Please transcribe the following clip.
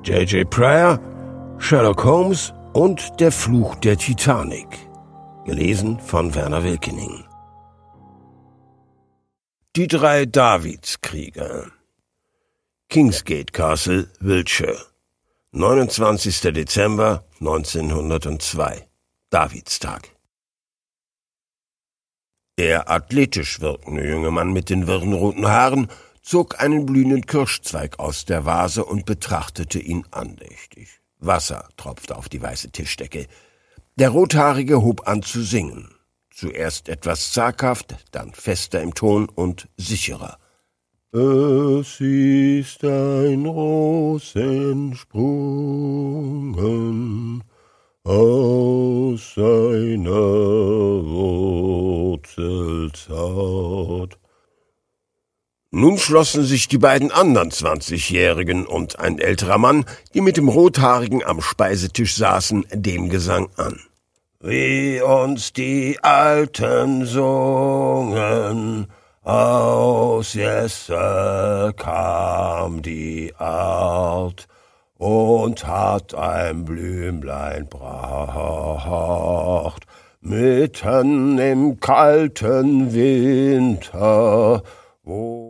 J.J. Pryor, Sherlock Holmes und Der Fluch der Titanic. Gelesen von Werner Wilkening. Die 3 Davidskrieger. Kingsgate Castle, Wiltshire. 29. Dezember 1902. Davidstag. Der athletisch wirkende junge Mann mit den wirren roten Haaren zog einen blühenden Kirschzweig aus der Vase und betrachtete ihn andächtig. Wasser tropfte auf die weiße Tischdecke. Der Rothaarige hob an zu singen. Zuerst etwas zaghaft, dann fester im Ton und sicherer. Es ist ein Ros entsprungen aus seiner Wurzel zart. Nun schlossen sich die beiden anderen 20-Jährigen und ein älterer Mann, die mit dem Rothaarigen am Speisetisch saßen, dem Gesang an. Wie uns die Alten sungen, aus Jesse kam die Art und hat ein Blümlein bracht, mitten im kalten Winter, wo